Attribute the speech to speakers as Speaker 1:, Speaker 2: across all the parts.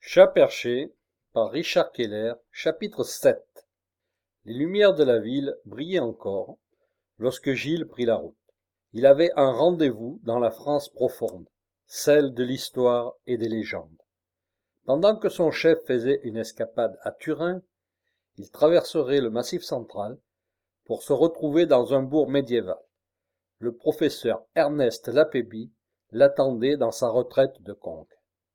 Speaker 1: Chat perché par Richard Keller, chapitre 7. Les lumières de la ville brillaient encore lorsque Gilles prit la route. Il avait un rendez-vous dans la France profonde, celle de l'histoire et des légendes. Pendant que son chef faisait une escapade à Turin, il traverserait le Massif central pour se retrouver dans un bourg médiéval. Le professeur Ernest Lapébie l'attendait dans sa retraite de Conques.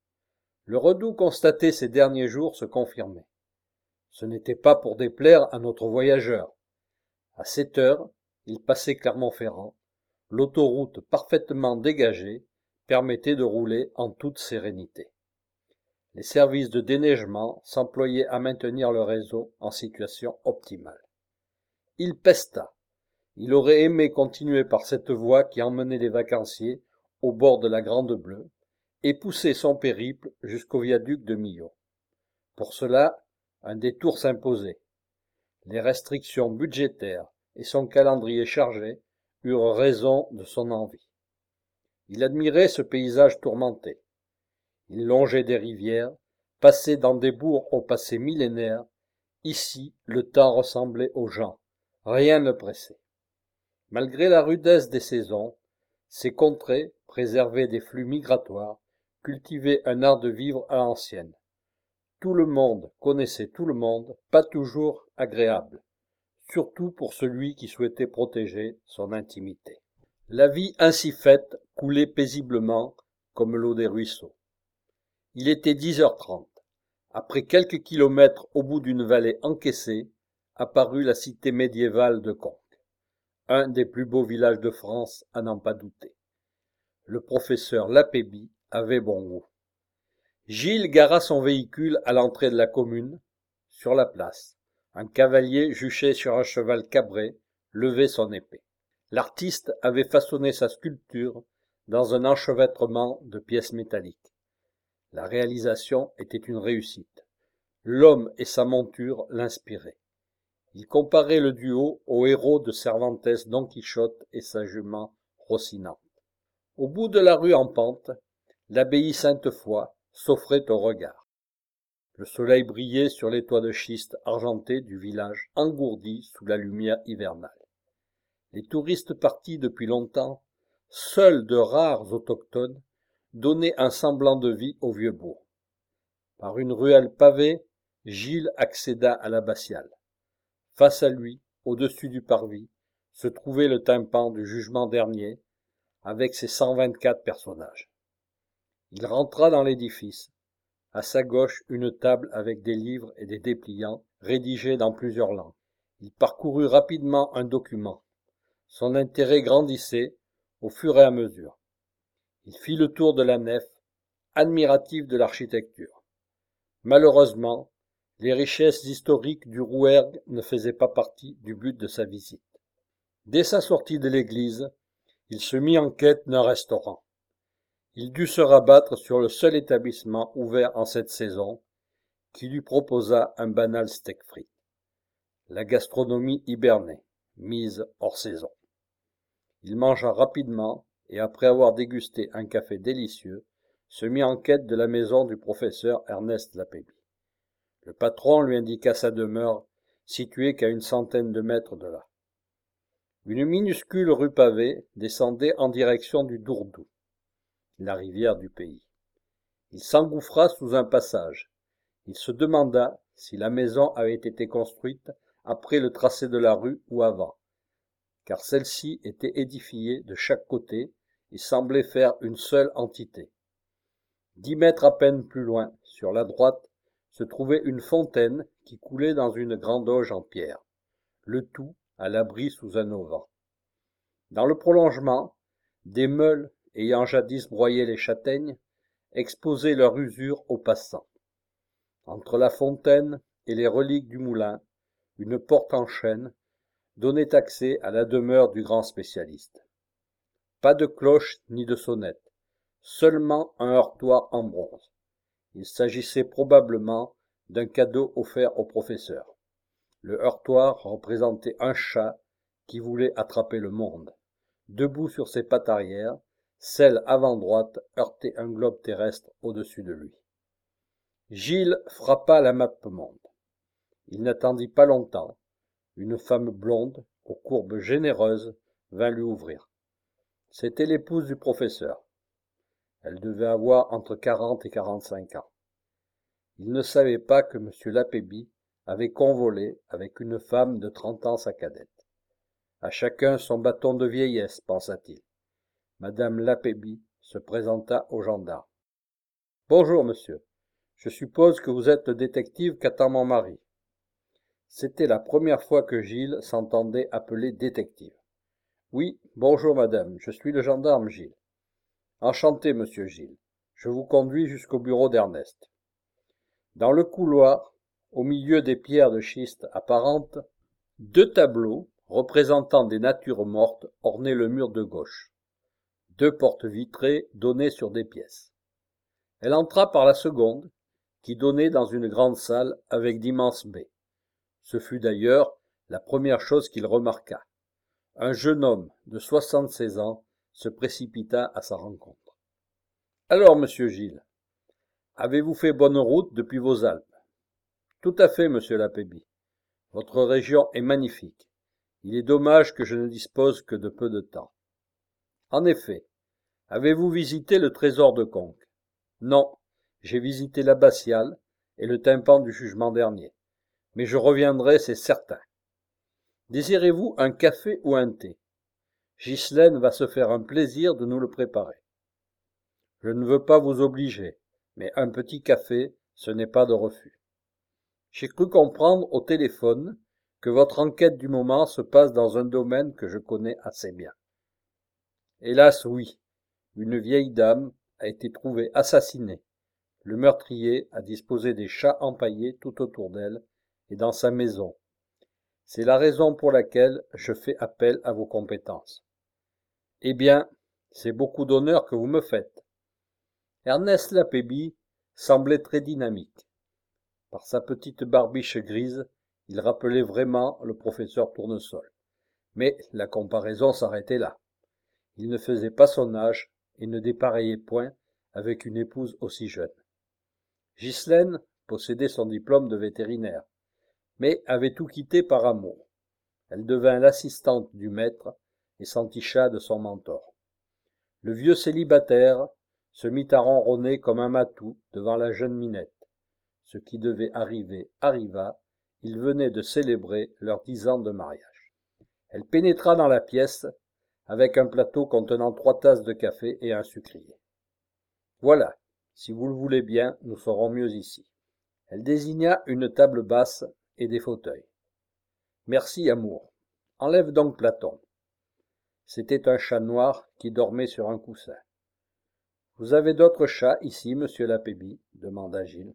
Speaker 1: Le redout constaté ces derniers jours se confirmait. Ce n'était pas pour déplaire à notre voyageur. À 7 heures, il passait Clermont-Ferrand. L'autoroute parfaitement dégagée permettait de rouler en toute sérénité. Les services de déneigement s'employaient à maintenir le réseau en situation optimale. Il pesta. Il aurait aimé continuer par cette voie qui emmenait les vacanciers au bord de la Grande Bleue et pousser son périple jusqu'au viaduc de Millau. Pour cela, un détour s'imposait. Les restrictions budgétaires et son calendrier chargé eurent raison de son envie. Il admirait ce paysage tourmenté. Il longeait des rivières, passait dans des bourgs au passé millénaire. Ici, le temps ressemblait aux gens. Rien ne pressait. Malgré la rudesse des saisons, ces contrées, préservées des flux migratoires, cultivaient un art de vivre à l'ancienne. Tout le monde connaissait tout le monde, pas toujours agréable, surtout pour celui qui souhaitait protéger son intimité. La vie ainsi faite coulait paisiblement comme l'eau des ruisseaux. Il était 10h30. Après quelques kilomètres au bout d'une vallée encaissée, apparut la cité médiévale de Conques, un des plus beaux villages de France à n'en pas douter. Le professeur Lapébie avait bon goût. Gilles gara son véhicule à l'entrée de la commune, sur la place. Un cavalier juché sur un cheval cabré levait son épée. L'artiste avait façonné sa sculpture dans un enchevêtrement de pièces métalliques. La réalisation était une réussite. L'homme et sa monture l'inspiraient. Il comparait le duo au héros de Cervantes Don Quichotte et sa jument Rocinante. Au bout de la rue en pente, l'abbaye Sainte-Foy s'offrait au regard. Le soleil brillait sur les toits de schiste argentés du village engourdi sous la lumière hivernale. Les touristes partis depuis longtemps, seuls de rares autochtones, donnaient un semblant de vie au vieux bourg. Par une ruelle pavée, Gilles accéda à l'abbatiale. Face à lui, au-dessus du parvis, se trouvait le tympan du jugement dernier, avec ses 124 personnages. Il rentra dans l'édifice. À sa gauche, une table avec des livres et des dépliants rédigés dans plusieurs langues. Il parcourut rapidement un document. Son intérêt grandissait au fur et à mesure. Il fit le tour de la nef, admiratif de l'architecture. Malheureusement, les richesses historiques du Rouergue ne faisaient pas partie du but de sa visite. Dès sa sortie de l'église, il se mit en quête d'un restaurant. Il dut se rabattre sur le seul établissement ouvert en cette saison, qui lui proposa un banal steak frites. La gastronomie hibernait, mise hors saison. Il mangea rapidement et, après avoir dégusté un café délicieux, se mit en quête de la maison du professeur Ernest Lapébie. Le patron lui indiqua sa demeure, située qu'à une centaine de mètres de là. Une minuscule rue pavée descendait en direction du Dourdou, la rivière du pays. Il s'engouffra sous un passage. Il se demanda si la maison avait été construite après le tracé de la rue ou avant, car celle-ci était édifiée de chaque côté et semblait faire une seule entité. 10 mètres à peine plus loin, sur la droite, se trouvait une fontaine qui coulait dans une grande auge en pierre, le tout à l'abri sous un auvent. Dans le prolongement, des meules, ayant jadis broyé les châtaignes, exposaient leur usure aux passants. Entre la fontaine et les reliques du moulin, une porte en chêne donnait accès à la demeure du grand spécialiste. Pas de cloche ni de sonnette, seulement un heurtoir en bronze. Il s'agissait probablement d'un cadeau offert au professeur. Le heurtoir représentait un chat qui voulait attraper le monde. Debout sur ses pattes arrière, celle avant droite heurtait un globe terrestre au-dessus de lui. Gilles frappa la mappemonde. Il n'attendit pas longtemps. Une femme blonde, aux courbes généreuses, vint lui ouvrir. C'était l'épouse du professeur. Elle devait avoir entre 40 et 45 ans. Il ne savait pas que M. Lapébie avait convolé avec une femme de 30 ans sa cadette. À chacun son bâton de vieillesse, pensa-t-il. Madame Lapébie se présenta au gendarme. « Bonjour, monsieur. Je suppose que vous êtes le détective qu'attend mon mari. » C'était la première fois que Gilles s'entendait appeler détective. « Oui, bonjour, madame. Je suis le gendarme Gilles. »« Enchanté, monsieur Gilles. Je vous conduis jusqu'au bureau d'Ernest. » Dans le couloir, au milieu des pierres de schiste apparentes, 2 tableaux représentant des natures mortes ornaient le mur de gauche. 2 portes vitrées donnaient sur des pièces. Elle entra par la seconde, qui donnait dans une grande salle avec d'immenses baies. Ce fut d'ailleurs la première chose qu'il remarqua. Un jeune homme de 76 ans se précipita à sa rencontre. « Alors, monsieur Gilles, avez-vous fait bonne route depuis vos Alpes ? » ?»« Tout à fait, monsieur Lapébie. Votre région est magnifique. Il est dommage que je ne dispose que de peu de temps. »« En effet. Avez-vous visité le trésor de Conques ? » ?»« Non, j'ai visité l'abbatiale et le tympan du jugement dernier. Mais je reviendrai, c'est certain. Désirez-vous un café ou un thé ? Ghislaine va se faire un plaisir de nous le préparer. Je ne veux pas vous obliger, mais un petit café, ce n'est pas de refus. J'ai cru comprendre au téléphone que votre enquête du moment se passe dans un domaine que je connais assez bien. Hélas, oui. Une vieille dame a été trouvée assassinée. Le meurtrier a disposé des chats empaillés tout autour d'elle et dans sa maison. C'est la raison pour laquelle je fais appel à vos compétences. Eh bien, c'est beaucoup d'honneur que vous me faites. Ernest Lapébie semblait très dynamique. Par sa petite barbiche grise, il rappelait vraiment le professeur Tournesol. Mais la comparaison s'arrêtait là. Il ne faisait pas son âge et ne dépareillait point avec une épouse aussi jeune. Ghislaine possédait son diplôme de vétérinaire, mais avait tout quitté par amour. Elle devint l'assistante du maître et s'enticha de son mentor. Le vieux célibataire se mit à ronronner comme un matou devant la jeune Minette. Ce qui devait arriver arriva, ils venaient de célébrer leurs 10 ans de mariage. Elle pénétra dans la pièce avec un plateau contenant 3 tasses de café et un sucrier. « Voilà, si vous le voulez bien, nous serons mieux ici. » Elle désigna une table basse et des fauteuils. « Merci, amour. Enlève donc Platon. » C'était un chat noir qui dormait sur un coussin. « Vous avez d'autres chats ici, monsieur Lapébie ? » demanda Gilles.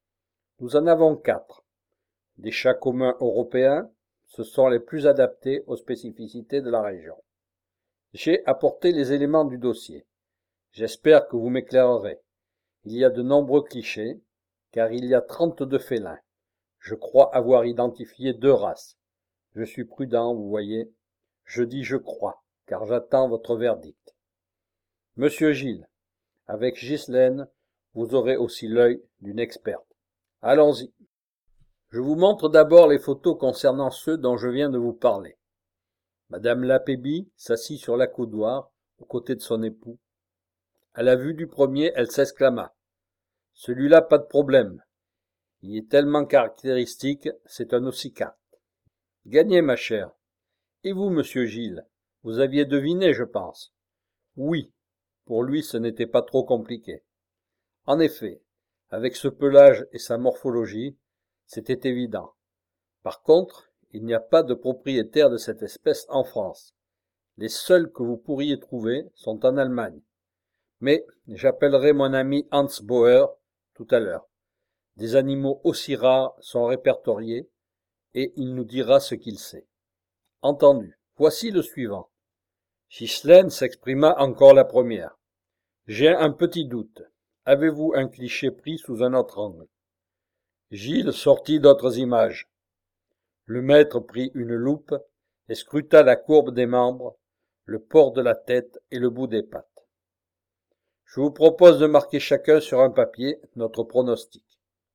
Speaker 1: « Nous en avons 4. Des chats communs européens, ce sont les plus adaptés aux spécificités de la région. J'ai apporté les éléments du dossier. J'espère que vous m'éclairerez. Il y a de nombreux clichés, car il y a 32 félins. Je crois avoir identifié 2 races. Je suis prudent, vous voyez. Je dis je crois, car j'attends votre verdict. Monsieur Gilles, avec Ghislaine, vous aurez aussi l'œil d'une experte. Allons-y. Je vous montre d'abord les photos concernant ceux dont je viens de vous parler. Madame Lapébie s'assit sur l'accoudoir, aux côtés de son époux. À la vue du premier, elle s'exclama. « Celui-là, pas de problème. Il est tellement caractéristique, c'est un ossicate. »« Gagné, ma chère. Et vous, monsieur Gilles, vous aviez deviné, je pense. » »« Oui. Pour lui, ce n'était pas trop compliqué. » »« En effet, avec ce pelage et sa morphologie, c'était évident. Par contre, il n'y a pas de propriétaire de cette espèce en France. Les seuls que vous pourriez trouver sont en Allemagne. Mais j'appellerai mon ami Hans Bauer tout à l'heure. Des animaux aussi rares sont répertoriés et il nous dira ce qu'il sait. Entendu. Voici le suivant. Ghislaine s'exprima encore la première. J'ai un petit doute. Avez-vous un cliché pris sous un autre angle ? Gilles sortit d'autres images. Le maître prit une loupe et scruta la courbe des membres, le port de la tête et le bout des pattes. Je vous propose de marquer chacun sur un papier notre pronostic.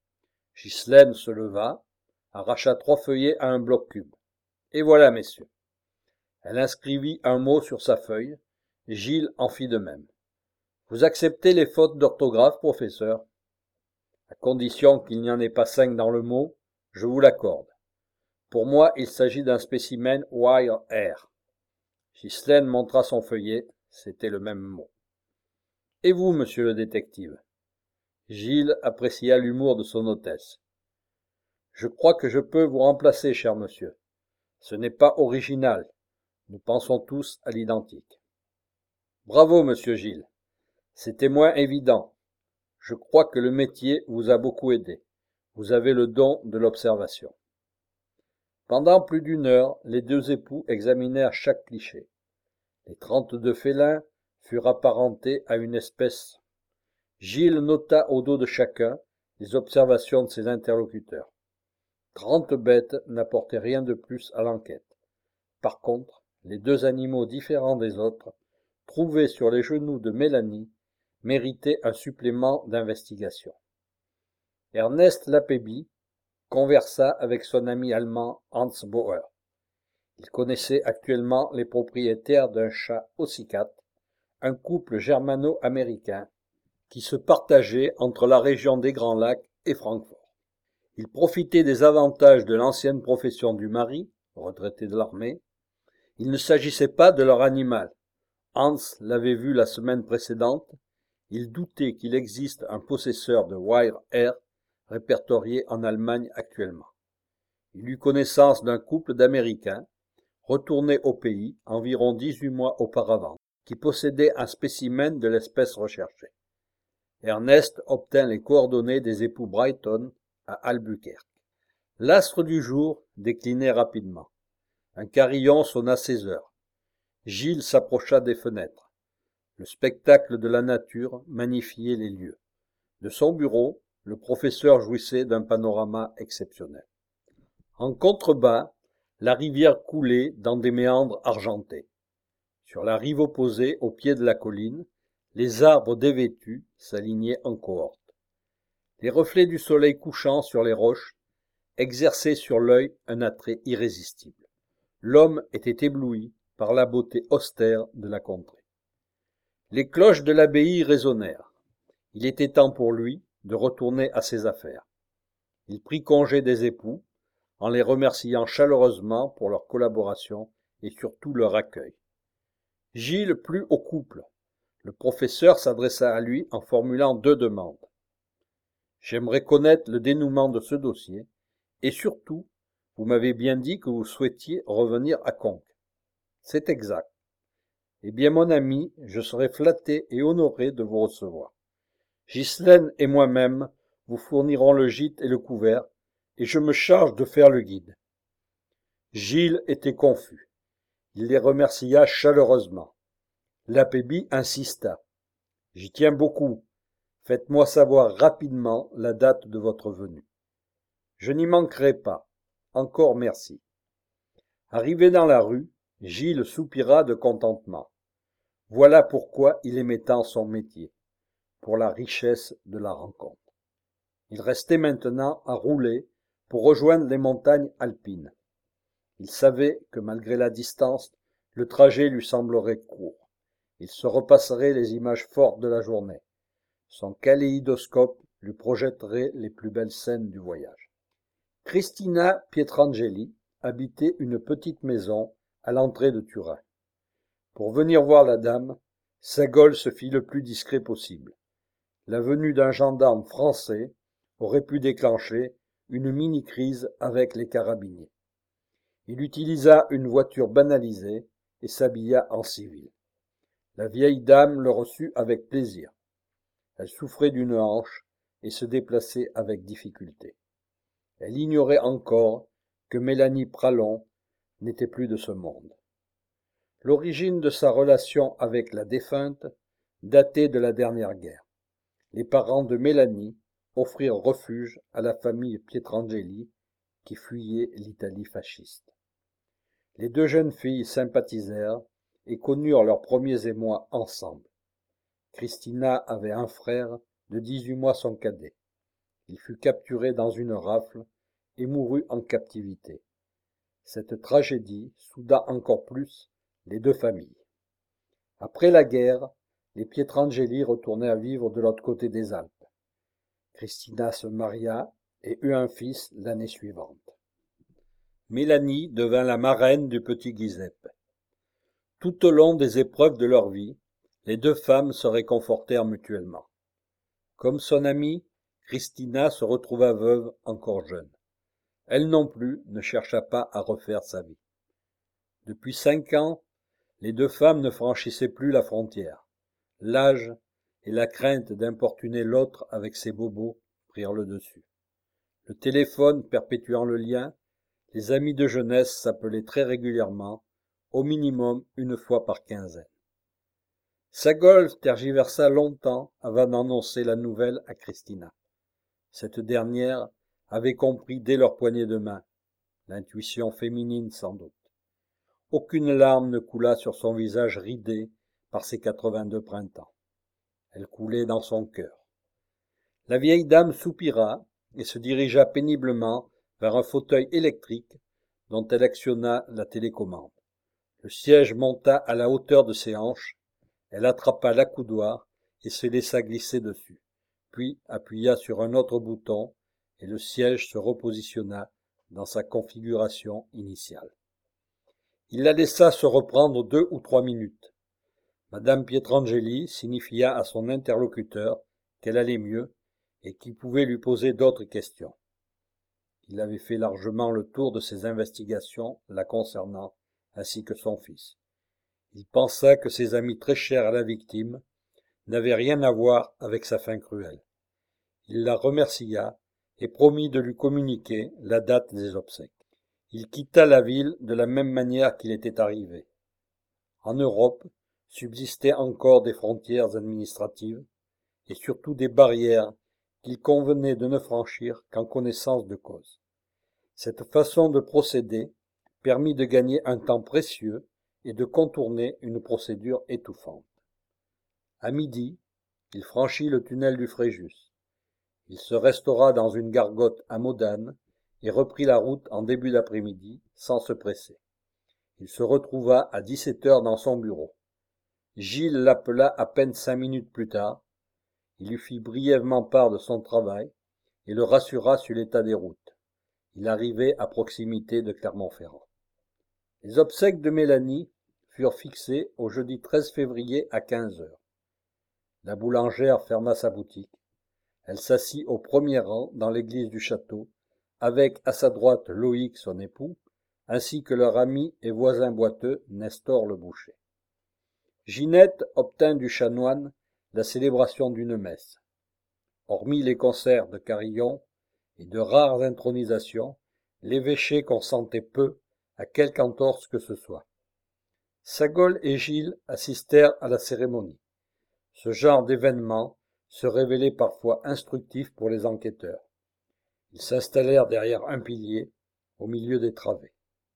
Speaker 1: Ghislaine se leva, arracha 3 feuillets à un bloc cube. « Et voilà, messieurs. » Elle inscrivit un mot sur sa feuille. Gilles en fit de même. « Vous acceptez les fautes d'orthographe, professeur ? À condition qu'il n'y en ait pas 5 dans le mot, je vous l'accorde. Pour moi, il s'agit d'un spécimen wire hair. » Ghislaine montra son feuillet, c'était le même mot. « Et vous, monsieur le détective ?» Gilles apprécia l'humour de son hôtesse. « Je crois que je peux vous remplacer, cher monsieur. Ce n'est pas original. Nous pensons tous à l'identique. » « Bravo, monsieur Gilles. C'était moins évident. Je crois que le métier vous a beaucoup aidé. Vous avez le don de l'observation. » Pendant plus d'1 heure, les 2 époux examinèrent chaque cliché. Les 32 félins furent apparentés à une espèce. Gilles nota au dos de chacun les observations de ses interlocuteurs. 30 bêtes n'apportaient rien de plus à l'enquête. Par contre, les 2 animaux différents des autres, trouvés sur les genoux de Mélanie, méritaient un supplément d'investigation. Ernest Lapébie conversa avec son ami allemand Hans Bauer. Il connaissait actuellement les propriétaires d'un chat ossicate, un couple germano-américain qui se partageait entre la région des Grands Lacs et Francfort. Il profitait des avantages de l'ancienne profession du mari, retraité de l'armée. Il ne s'agissait pas de leur animal. Hans l'avait vu la semaine précédente. Il doutait qu'il existe un possesseur de wire hair répertorié en Allemagne actuellement. Il eut connaissance d'un couple d'Américains, retournés au pays environ 18 mois auparavant, qui possédait un spécimen de l'espèce recherchée. Ernest obtint les coordonnées des époux Brighton à Albuquerque. L'astre du jour déclinait rapidement. Un carillon sonna 16 heures. Gilles s'approcha des fenêtres. Le spectacle de la nature magnifiait les lieux. De son bureau, le professeur jouissait d'un panorama exceptionnel. En contrebas, la rivière coulait dans des méandres argentés. Sur la rive opposée, au pied de la colline, les arbres dévêtus s'alignaient en cohorte. Les reflets du soleil couchant sur les roches exerçaient sur l'œil un attrait irrésistible. L'homme était ébloui par la beauté austère de la contrée. Les cloches de l'abbaye résonnèrent. Il était temps pour lui de retourner à ses affaires. Il prit congé des époux, en les remerciant chaleureusement pour leur collaboration et surtout leur accueil. Gilles plut au couple. Le professeur s'adressa à lui en formulant 2 demandes. « J'aimerais connaître le dénouement de ce dossier, et surtout, vous m'avez bien dit que vous souhaitiez revenir à Conques. » « C'est exact. Eh bien, mon ami, je serai flatté et honoré de vous recevoir. Ghislaine et moi-même vous fournirons le gîte et le couvert, et je me charge de faire le guide. » Gilles était confus. Il les remercia chaleureusement. Lapébie insista. « J'y tiens beaucoup. Faites-moi savoir rapidement la date de votre venue. »« Je n'y manquerai pas. Encore merci. » Arrivé dans la rue, Gilles soupira de contentement. Voilà pourquoi il aimait tant son métier, pour la richesse de la rencontre. Il restait maintenant à rouler pour rejoindre les montagnes alpines. Il savait que malgré la distance, le trajet lui semblerait court. Il se repasserait les images fortes de la journée. Son kaléidoscope lui projetterait les plus belles scènes du voyage. Christina Pietrangeli habitait une petite maison à l'entrée de Turin. Pour venir voir la dame, Sagol se fit le plus discret possible. La venue d'un gendarme français aurait pu déclencher une mini-crise avec les carabiniers. Il utilisa une voiture banalisée et s'habilla en civil. La vieille dame le reçut avec plaisir. Elle souffrait d'une hanche et se déplaçait avec difficulté. Elle ignorait encore que Mélanie Pralon n'était plus de ce monde. L'origine de sa relation avec la défunte datait de la dernière guerre. Les parents de Mélanie offrirent refuge à la famille Pietrangeli qui fuyait l'Italie fasciste. Les 2 jeunes filles sympathisèrent et connurent leurs premiers émois ensemble. Christina avait un frère, de 18 mois son cadet. Il fut capturé dans une rafle et mourut en captivité. Cette tragédie souda encore plus les deux familles. Après la guerre, les Pietrangeli retournèrent vivre de l'autre côté des Alpes. Cristina se maria et eut un fils l'année suivante. Mélanie devint la marraine du petit Giuseppe. Tout au long des épreuves de leur vie, les deux femmes se réconfortèrent mutuellement. Comme son amie, Cristina se retrouva veuve encore jeune. Elle non plus ne chercha pas à refaire sa vie. Depuis 5 ans, les deux femmes ne franchissaient plus la frontière. L'âge et la crainte d'importuner l'autre avec ses bobos prirent le dessus. Le téléphone perpétuant le lien, les amis de jeunesse s'appelaient très régulièrement, au minimum une fois par quinzaine. Sagol tergiversa longtemps avant d'annoncer la nouvelle à Cristina. Cette dernière avait compris dès leur poignée de main, l'intuition féminine sans doute. Aucune larme ne coula sur son visage ridé par ses 82 printemps. Elle coulait dans son cœur. La vieille dame soupira et se dirigea péniblement vers un fauteuil électrique dont elle actionna la télécommande. Le siège monta à la hauteur de ses hanches, elle attrapa l'accoudoir et se laissa glisser dessus, puis appuya sur un autre bouton et le siège se repositionna dans sa configuration initiale. Il la laissa se reprendre 2 ou 3 minutes. Madame Pietrangeli signifia à son interlocuteur qu'elle allait mieux et qu'il pouvait lui poser d'autres questions. Il avait fait largement le tour de ses investigations la concernant, ainsi que son fils. Il pensa que ses amis très chers à la victime n'avaient rien à voir avec sa fin cruelle. Il la remercia et promit de lui communiquer la date des obsèques. Il quitta la ville de la même manière qu'il était arrivé. En Europe subsistaient encore des frontières administratives et surtout des barrières qu'il convenait de ne franchir qu'en connaissance de cause. Cette façon de procéder permit de gagner un temps précieux et de contourner une procédure étouffante. À midi, il franchit le tunnel du Fréjus. Il se restaura dans une gargote à Modane et reprit la route en début d'après-midi sans se presser. Il se retrouva à 17 heures dans son bureau. Gilles l'appela à peine 5 minutes plus tard. Il lui fit brièvement part de son travail et le rassura sur l'état des routes. Il arrivait à proximité de Clermont-Ferrand. Les obsèques de Mélanie furent fixées au jeudi 13 février à 15 heures. La boulangère ferma sa boutique. Elle s'assit au premier rang dans l'église du château, avec à sa droite Loïc, son époux, ainsi que leur ami et voisin boiteux Nestor le boucher. Ginette obtint du chanoine la célébration d'une messe. Hormis les concerts de carillons et de rares intronisations, l'évêché consentait peu à quelque entorse que ce soit. Sagol et Gilles assistèrent à la cérémonie. Ce genre d'événement se révélait parfois instructif pour les enquêteurs. Ils s'installèrent derrière un pilier, au milieu des travées.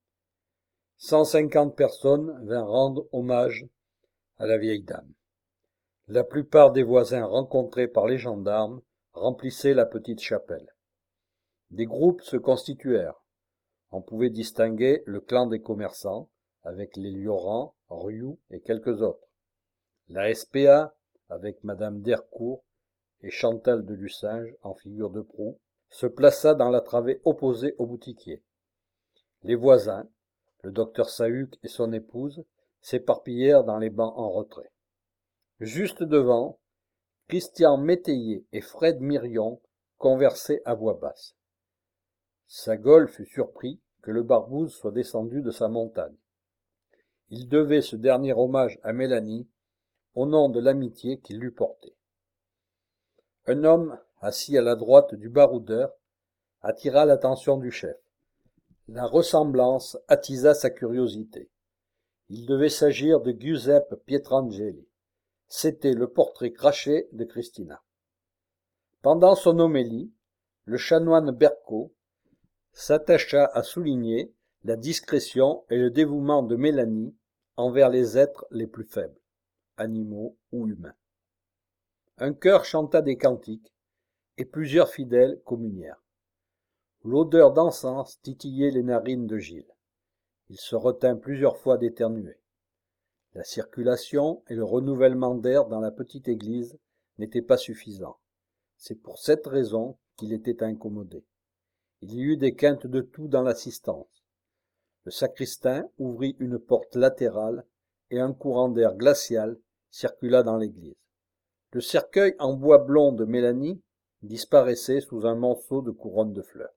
Speaker 1: 150 personnes vinrent rendre hommage à la vieille dame. La plupart des voisins rencontrés par les gendarmes remplissaient la petite chapelle. Des groupes se constituèrent. On pouvait distinguer le clan des commerçants, avec les Lioran, Rioux et quelques autres. La SPA, avec Madame d'Hercourt et Chantal de Lucinge en figure de proue, se plaça dans la travée opposée au boutiquier. Les voisins, le docteur Sahuc et son épouse, s'éparpillèrent dans les bancs en retrait. Juste devant, Christian Métayer et Fred Mirion conversaient à voix basse. Sagol fut surpris que le barbouze soit descendu de sa montagne. Il devait ce dernier hommage à Mélanie au nom de l'amitié qu'il lui portait. Un homme, assis à la droite du baroudeur, attira l'attention du chef. La ressemblance attisa sa curiosité. Il devait s'agir de Giuseppe Pietrangeli. C'était le portrait craché de Cristina. Pendant son homélie, le chanoine Berco s'attacha à souligner la discrétion et le dévouement de Mélanie envers les êtres les plus faibles, animaux ou humains. Un chœur chanta des cantiques, et plusieurs fidèles communièrent. L'odeur d'encens titillait les narines de Gilles. Il se retint plusieurs fois d'éternuer. La circulation et le renouvellement d'air dans la petite église n'étaient pas suffisants. C'est pour cette raison qu'il était incommodé. Il y eut des quintes de toux dans l'assistance. Le sacristain ouvrit une porte latérale et un courant d'air glacial circula dans l'église. Le cercueil en bois blond de Mélanie disparaissait sous un monceau de couronnes de fleurs.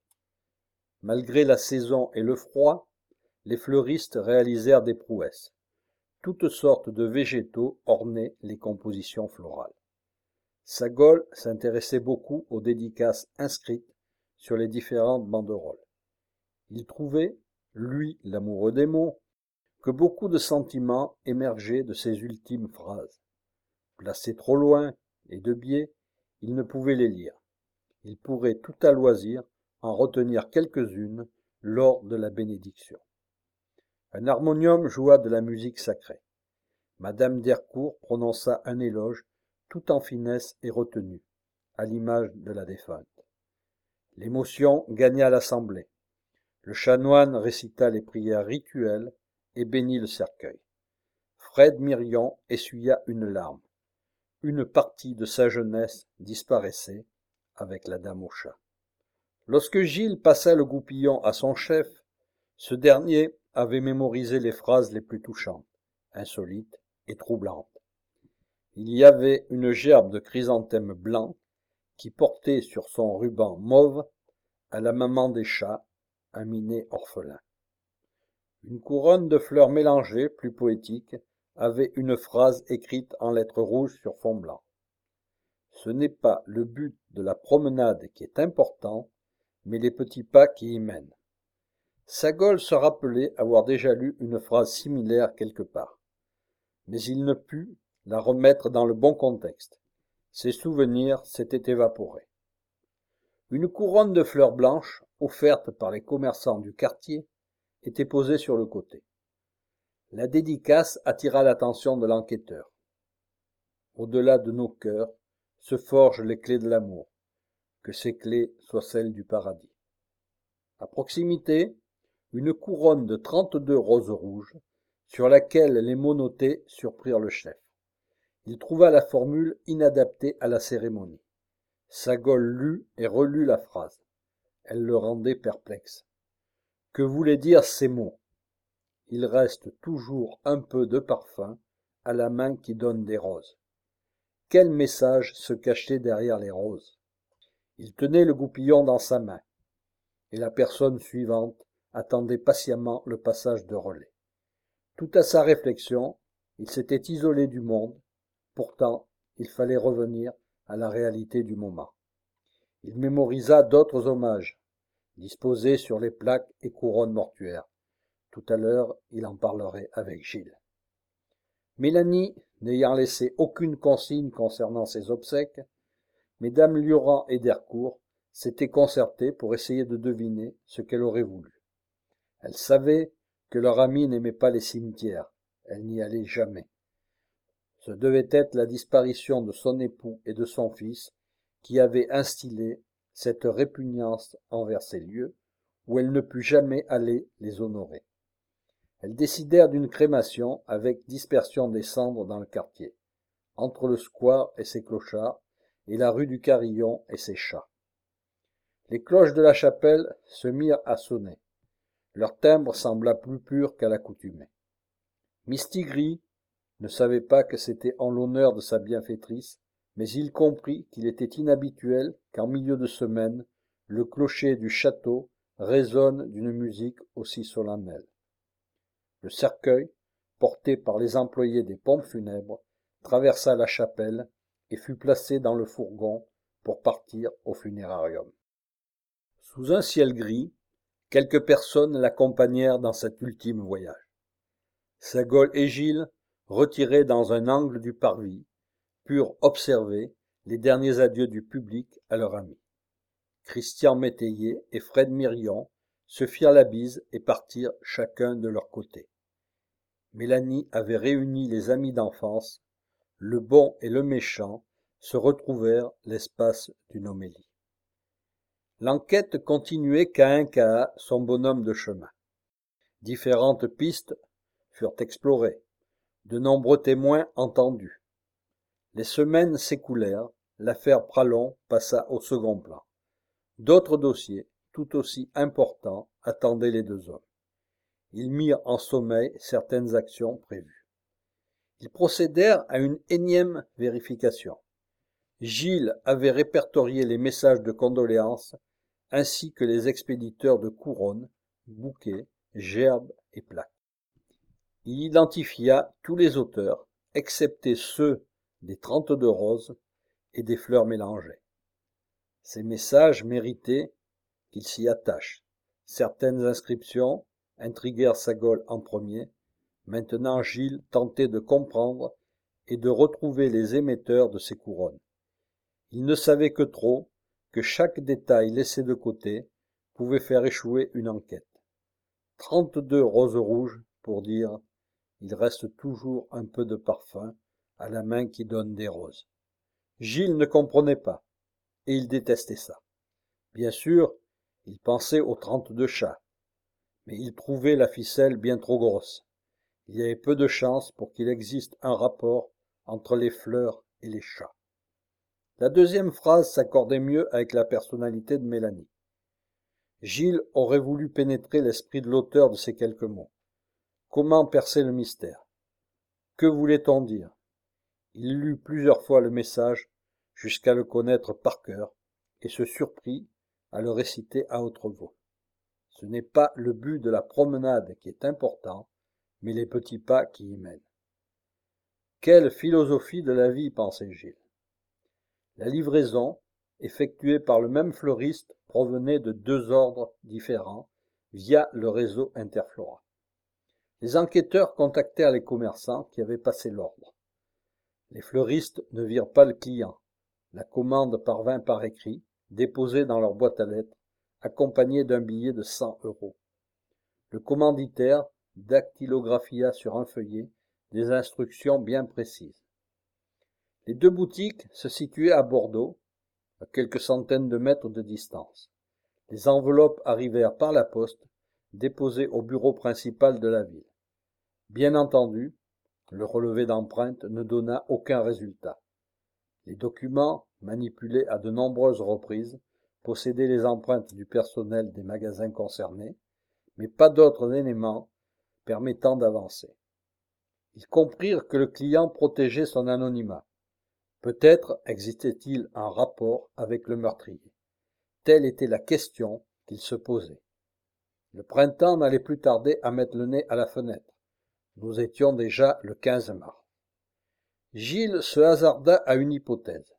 Speaker 1: Malgré la saison et le froid, les fleuristes réalisèrent des prouesses. Toutes sortes de végétaux ornaient les compositions florales. Sagol s'intéressait beaucoup aux dédicaces inscrites sur les différentes banderoles. Il trouvait, lui l'amoureux des mots, que beaucoup de sentiments émergeaient de ces ultimes phrases. Placés trop loin et de biais, il ne pouvait les lire. Il pourrait tout à loisir en retenir quelques-unes lors de la bénédiction. Un harmonium joua de la musique sacrée. Madame d'Hercourt prononça un éloge tout en finesse et retenue, à l'image de la défunte. L'émotion gagna l'assemblée. Le chanoine récita les prières rituelles et bénit le cercueil. Fred Mirion essuya une larme. Une partie de sa jeunesse disparaissait avec la dame au chat. Lorsque Gilles passa le goupillon à son chef, ce dernier avait mémorisé les phrases les plus touchantes, insolites et troublantes. Il y avait une gerbe de chrysanthèmes blancs qui portait sur son ruban mauve à la maman des chats un minet orphelin. Une couronne de fleurs mélangées, plus poétique, avait une phrase écrite en lettres rouges sur fond blanc. Ce n'est pas le but de la promenade qui est important, mais les petits pas qui y mènent. Sagol se rappelait avoir déjà lu une phrase similaire quelque part, mais il ne put la remettre dans le bon contexte. Ses souvenirs s'étaient évaporés. Une couronne de fleurs blanches, offerte par les commerçants du quartier, était posée sur le côté. La dédicace attira l'attention de l'enquêteur. Au-delà de nos cœurs se forgent les clés de l'amour, que ces clés soient celles du paradis. À proximité, une couronne de 32 roses rouges, sur laquelle les mots notés surprirent le chef. Il trouva la formule inadaptée à la cérémonie. Sagol lut et relut la phrase. Elle le rendait perplexe. Que voulaient dire ces mots? Il reste toujours un peu de parfum à la main qui donne des roses. Quel message se cachait derrière les roses? Il tenait le goupillon dans sa main, et la personne suivante attendait patiemment le passage de relais. Tout à sa réflexion, il s'était isolé du monde, pourtant il fallait revenir à la réalité du moment. Il mémorisa d'autres hommages, disposés sur les plaques et couronnes mortuaires. Tout à l'heure, il en parlerait avec Gilles. Mélanie, n'ayant laissé aucune consigne concernant ses obsèques, mesdames Lieuran et d'Hercourt s'étaient concertées pour essayer de deviner ce qu'elle aurait voulu. Elle savait que leur amie n'aimait pas les cimetières, elle n'y allait jamais. Ce devait être la disparition de son époux et de son fils qui avait instillé cette répugnance envers ces lieux où elle ne put jamais aller les honorer. Elles décidèrent d'une crémation avec dispersion des cendres dans le quartier, entre le square et ses clochards, et la rue du Carillon et ses chats. Les cloches de la chapelle se mirent à sonner. Leur timbre sembla plus pur qu'à l'accoutumée. Mistigris ne savait pas que c'était en l'honneur de sa bienfaitrice, mais il comprit qu'il était inhabituel qu'en milieu de semaine, le clocher du château résonne d'une musique aussi solennelle. Le cercueil, porté par les employés des pompes funèbres, traversa la chapelle et fut placé dans le fourgon pour partir au funérarium. Sous un ciel gris, quelques personnes l'accompagnèrent dans cet ultime voyage. Sagol et Gilles, retirés dans un angle du parvis, purent observer les derniers adieux du public à leur ami. Christian Métayer et Fred Mirion se firent la bise et partirent chacun de leur côté. Mélanie avait réuni les amis d'enfance, le bon et le méchant se retrouvèrent l'espace d'une homélie. L'enquête continuait qu'à un qu'à son bonhomme de chemin. Différentes pistes furent explorées, de nombreux témoins entendus. Les semaines s'écoulèrent, l'affaire Pralon passa au second plan. D'autres dossiers, tout aussi importants, attendaient les deux hommes. Ils mirent en sommeil certaines actions prévues. Ils procédèrent à une énième vérification. Gilles avait répertorié les messages de condoléances ainsi que les expéditeurs de couronnes, bouquets, gerbes et plaques. Il identifia tous les auteurs, excepté ceux des 32 roses et des fleurs mélangées. Ces messages méritaient qu'il s'y attache. Certaines inscriptions intriguèrent Sagol en premier. Maintenant Gilles tentait de comprendre et de retrouver les émetteurs de ces couronnes. Il ne savait que trop que chaque détail laissé de côté pouvait faire échouer une enquête. 32 roses rouges, pour dire, il reste toujours un peu de parfum à la main qui donne des roses. Gilles ne comprenait pas, et il détestait ça. Bien sûr, il pensait aux 32 chats, mais il trouvait la ficelle bien trop grosse. Il y avait peu de chances pour qu'il existe un rapport entre les fleurs et les chats. La deuxième phrase s'accordait mieux avec la personnalité de Mélanie. Gilles aurait voulu pénétrer l'esprit de l'auteur de ces quelques mots. Comment percer le mystère? Que voulait-on dire? Il lut plusieurs fois le message jusqu'à le connaître par cœur et se surprit à le réciter à haute voix. Ce n'est pas le but de la promenade qui est important, mais les petits pas qui y mènent. Quelle philosophie de la vie, pensait Gilles. La livraison, effectuée par le même fleuriste, provenait de deux ordres différents via le réseau Interflora. Les enquêteurs contactèrent les commerçants qui avaient passé l'ordre. Les fleuristes ne virent pas le client. La commande parvint par écrit, déposée dans leur boîte à lettres, accompagnée d'un billet de 100 €. Le commanditaire dactylographia sur un feuillet des instructions bien précises. Les deux boutiques se situaient à Bordeaux, à quelques centaines de mètres de distance. Les enveloppes arrivèrent par la poste, déposées au bureau principal de la ville. Bien entendu, le relevé d'empreintes ne donna aucun résultat. Les documents, manipulés à de nombreuses reprises, possédaient les empreintes du personnel des magasins concernés, mais pas d'autres éléments permettant d'avancer. Ils comprirent que le client protégeait son anonymat. Peut-être existait-il un rapport avec le meurtrier. Telle était la question qu'il se posait. Le printemps n'allait plus tarder à mettre le nez à la fenêtre. Nous étions déjà le 15 mars. Gilles se hasarda à une hypothèse.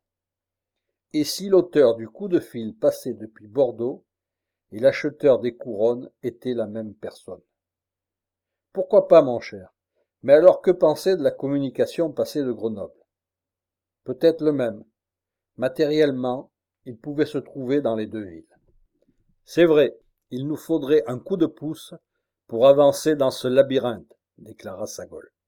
Speaker 1: Et si l'auteur du coup de fil passait depuis Bordeaux et l'acheteur des couronnes était la même personne? Pourquoi pas, mon cher? Mais alors que penser de la communication passée de Grenoble? Peut-être le même. Matériellement, il pouvait se trouver dans les deux villes. C'est vrai, il nous faudrait un coup de pouce pour avancer dans ce labyrinthe, déclara Sagol.